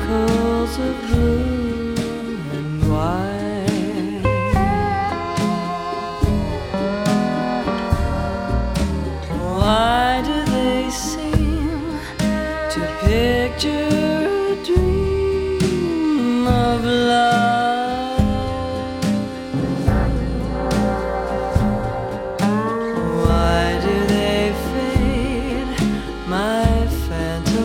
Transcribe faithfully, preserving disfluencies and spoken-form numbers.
circles of blue and white. Why do they seem to picture